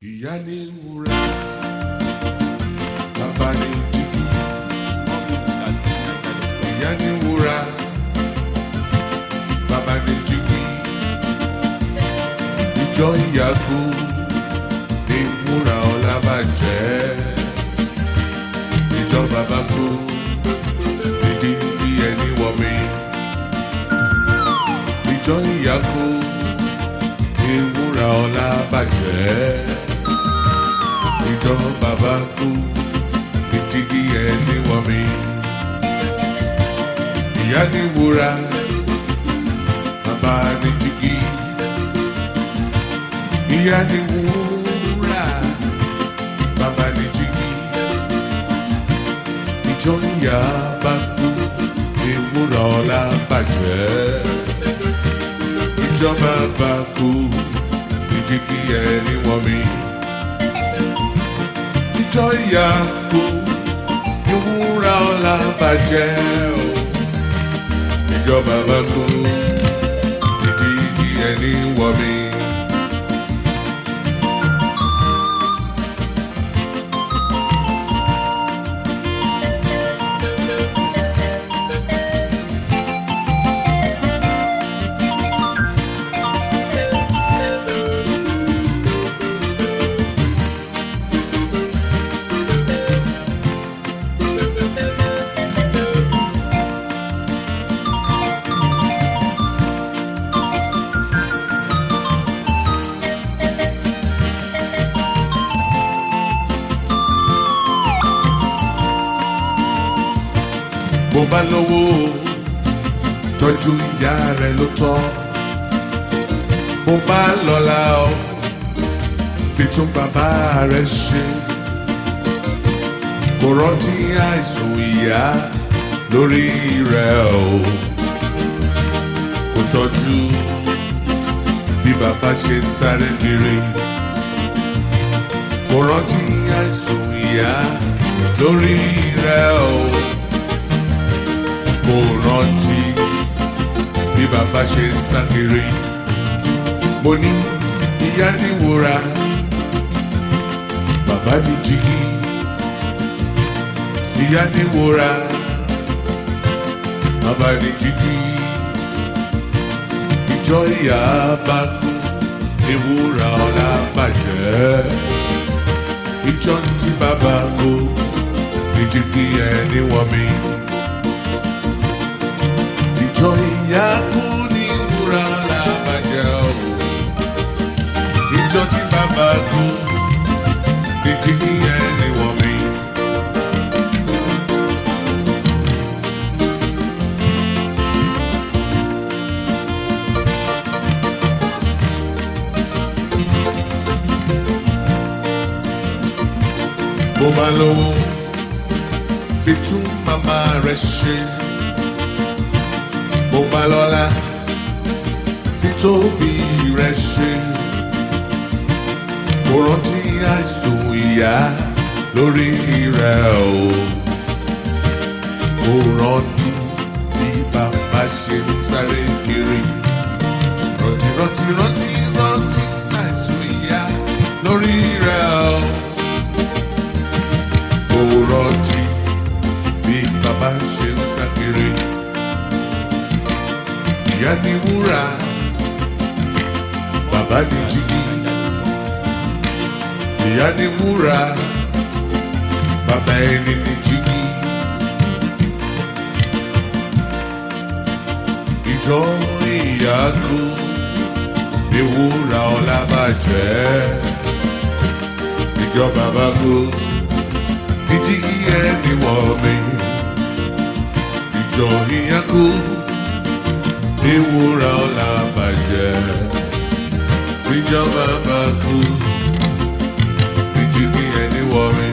Ìyá ní wúrà, bàbá ní jígí. Ìyá ní wúrà, bàbá ní jígí. Ìjọ ìyàgò ní wúrà Ọlábàjẹ́. Ìjọ bàbá kú ní jígí ẹni wọ̀mí. Ìjọ ìyàgò ní wúrà Ọlábàjẹ́. Ìjọ bàbá kú ní jígí ẹni wọ̀mí. Ìyá ní wúrà, bàbá ní jígí. Ìyá ní wúrà, bàbá ní jígí. Ìjọ ìyá bá kú ní wúrà Ọlábàjẹ́. Ìjọ bàbá kú ní jígí ẹni wọ̀mí. Ìjọ ìyá kú ní wúrà Ọlábàjẹ́ o. Ìjọ bàbá kú ní jígí ẹni wọ̀mí. Bó bá lówó tọ́jú ìyá rẹ̀ ló tọ́. Bó bá lọ́lá o fi tún bàbá rẹ̀ ṣe. Kò rántí àìsùn ìyá lórí rẹ̀ o. Kò tọ́jú bí bàbá ṣe ń sáré kiri. Kò rántí àìsùn ìyá lórí rẹ̀ o. Kò rántí bí bàbá ṣe ń sá kiri. Mo ní ìyá ní wúrà, bàbá ní jígí. Ìyá ní wúrà, bàbá ní jígí. Ìjọ ìyá bá kú ní wúrà Ọlábàjẹ́. Ìjọ tí bàbá kú ní jígí ẹni wọ̀mí. Ìjọ ìyá kú ní wúrà Ọlábàjẹ́ o. Ìjọ tí bàbá kú ní jígí ẹni wọ̀mí. Bó bá lówó fi tún màmá rẹ̀ ṣe. Bó bá lọ́lá fi tóbi rẹ̀ ṣe. Kò rántí àìsùn ìyá lórí rẹ̀ o. Kò rántí bí bàbá ṣe ń sáré kiri. Rántí rántí rántí rántí àìsùn ìyá lórí rẹ̀ o. Kò rántí bí bàbá ṣe ń sá kiri. Ìyá ní wúrà, bàbá ní jígí. Ìyá ní wúrà, bàbá ẹni ní jígí. Ìjọ ìyá kú ní wúrà Ọlábàjẹ́. Ìjọ bàbá kú ní jígí ẹni wọ̀mí. Ìjọ ìyá kú ní wúrà Ọlábàjẹ́. Ìjọ bàbá kú ní jígí ẹni wọ̀mí.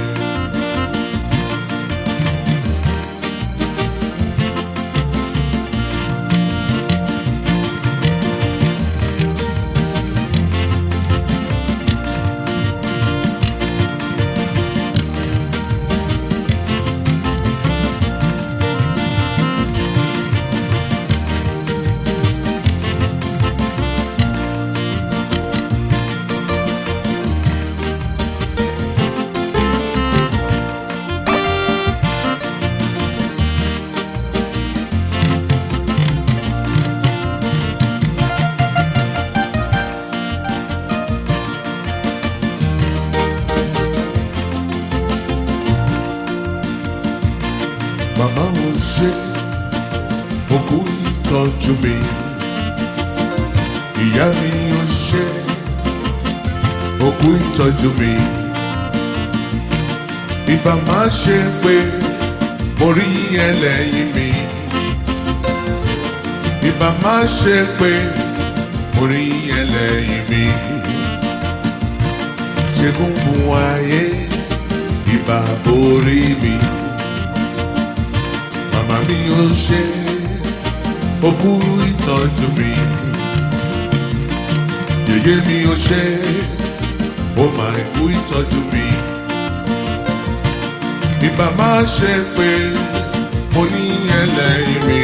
Màmá ò ṣe òkú ìtọ́jú mi. Ìyá mi ò ṣe òkú ìtọ́jú mi. Ìbá má ṣe pé mo rí ẹlẹ́yìn mi. Ìbá má ṣe pé mo rí ẹlẹ́yìn mi. Ṣé gbogbo ayé ìbá borí mi. Màmá mi ò ṣe òkú ìtọ́jú mi. Yèyé mi ò ṣe ó máa kú ìtọ́jú mi. Ìbá má ṣe pé mo ní ẹlẹ́yìn mi.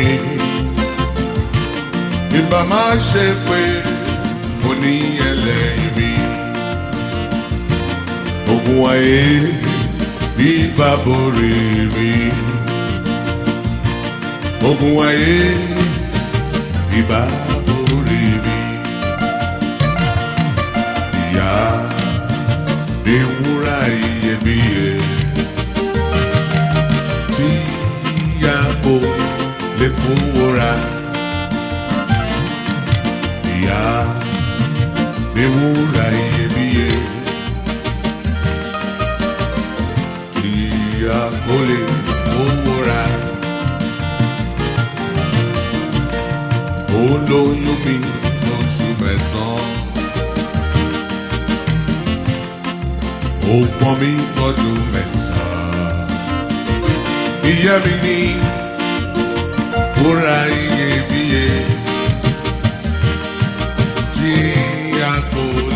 Ìbá má ṣe pé mo ní ẹlẹ́yìn mi. Ogun ayé ìbá borí mi. Ogun ayé ìbá borí mi. Ìyá ni wúrà iyebíye tí ìyá kò lè fowó rà. Ìyá ni wúrà iyebíye tí ìyá kò lè fowó rà. Ó lóyún mi fóṣù mẹ́sàn-án. Ó pọ́n mi fọ́dún mẹ́ta. Ìyá mi ní wúrà iyebíye tí a kò